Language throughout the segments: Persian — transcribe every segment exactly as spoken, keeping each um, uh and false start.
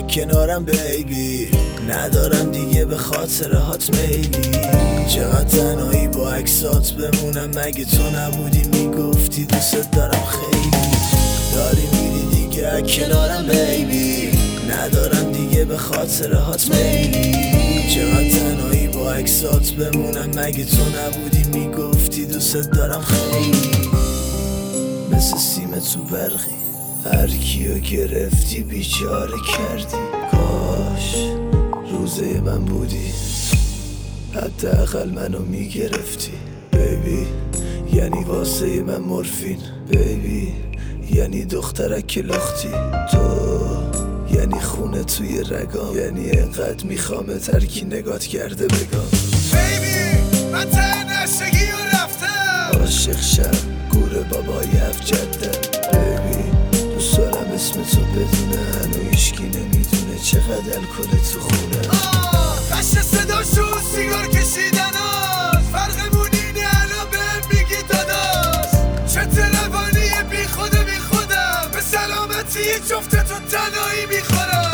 دیگه کنارم بیبی، ندارم دیگه به خاطر هات میلی. چقدر تنهایی با عکسات بمونم، مگه تو نبودی میگفتی دوست دارم خیلی. داری میری دیگه کنارم بیبی، ندارم دیگه به خاطر هات میلی. چقدر تنهایی با عکسات بمونم، مگه تو نبودی میگفتی دوست دارم خیلی. مثل سیم تو برقی هر کیو گرفتی بیچاره کردی. کاش روزه من بودی، حداقل منو میگرفتی. بیبی یعنی واسه من مورفین، بیبی یعنی دخترک که لختی. تو یعنی خونه توی رگام، یعنی انقدر میخوامه ترکی نگات کرده بگم. بیبی من ته نشگی و رفتم، عاشق شم گور بابای هفت جدم. بیبی دوست دارم اسم تو بدونه، هنو هیشکی نمیدونه چقدر الکل تو خونه. قشن صداشون سیگار کشیدناست، فرقمون اینه الان بهم میگی داداش. چت روانی بی خود بی خودم، به سلامتی جفتتون تنهایی میخورم.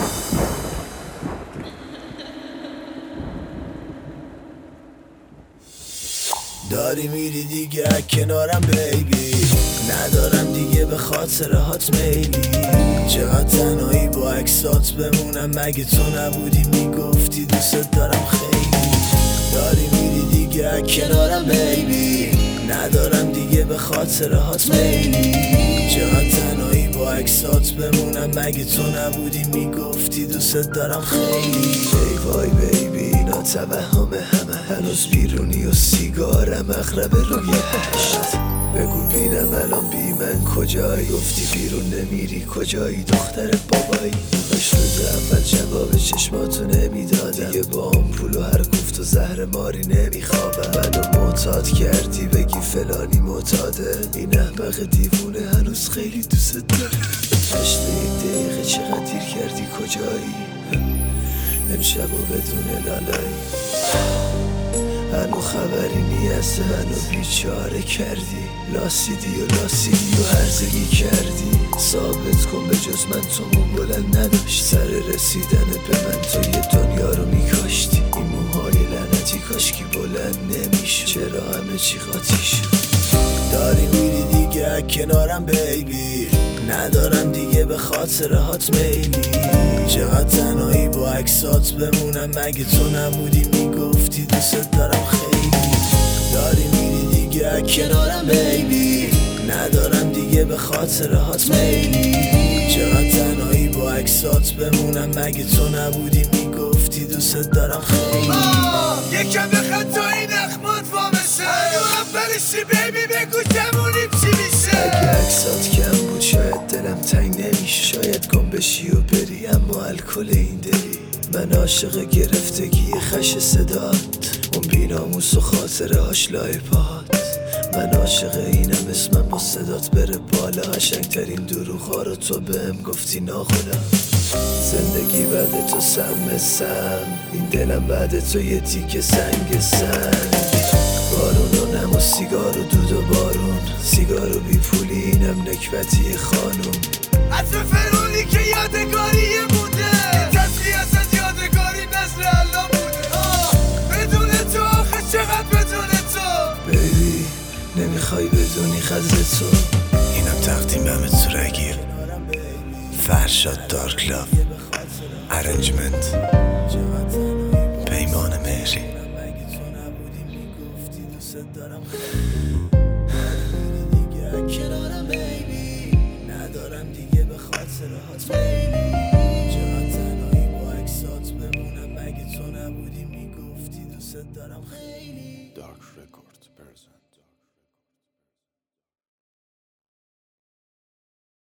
داری میری دیگه کنارم بیبی، ندارم دیگه به خاطر هات میلی. چقدر تنهایی با عکسات بمونم، مگه تو نبودی میگفتی دوست دارم خیلی. داری میری دیگه کنارم بیبی، ندارم دیگه به خاطر هات میلی. چقدر تنهایی با عکسات بمونم، مگه تو نبودی میگفتی دوست دارم خیلی. ای وای بیبی اینا توهم همه، هنوز بیرونی و سیگارم اغربه روی هشت. بگو بینم الان بی من کجایی، گفتی بیرون نمیری کجایی دختر بابایی. کاش روز اول جواب چشماتو نمیدادم، دیگه با آمپول و هر کوفت و زهر ماری نمیخوابم. منو معتاد کردی بگی فلانی معتاده، این احمق دیوونه هنوز خیلی دوست داره. هشت یک دقیقه چقدر دیر کردی کجایی، امشب و بدون لالایی. هنو خبری نیست هنو بیچاره کردی، لاسیدی و لاسیدی و هرزگی کردی. ثابت کن به جز من تو مو بلند نداشت، سر رسیدن به من تو یه دنیا رو میکاشتی. این موهای لعنتی کاشکی بلند نمیشه، چرا همه چی قاطی شد. داری میری دیگه کنارم بیبی، ندارم دیگه به خاطر هات میلی. چقدر تنهایی با عکسات بمونم، مگه تو نبودی میگفتی دوست دارم خیلی. داری میری دیگه کنارم بیبی، ندارم دیگه به خاطر هات میلی. چقدر تنهایی با عکسات بمونم، مگه تو نبودی میگفتی دوست دارم خیلی. یکم بخند تا این اخمات وامشه، اولشی بیبی بگو جمونیم چی میشه. اگه عکسات کم بود شاید دلم تنگ نمیشه، شاید گم بشی و بری اما الکل این دلی. من عاشق گرفتگی خش صدات، اون بیناموس و خاطره هاش لای پات. من عاشق اینم اسمم با صدات بره بالا، قشنگترین دروغا رو تو بهم گفتی ناخودم. زندگی بعد تو سم سم، این دلم بعد تو یه تیکه سنگ سنگ. بارون و نم و سیگار و دود و بارون، سیگار و بی پولی اینم نکبتی خانوم. عطر فرونی که یادگاری بوده، تسلی از از یادگاری نظر الان بوده. بدون تو آخه چقدر بدون تو بیبی نمیخوای بدونی خزه تو. اینم تقدیم به همه رگیر، فرشاد دارک لاف، ارنجمنت پیمان مهری. کنارم بیبی، ندارم دیگه به خاطر هات میلی. چقدر تنهایی با عکسات بمونم، مگه تو نبودی میگفتی دوست دارم خیلی. دارک رکورد پرزنت.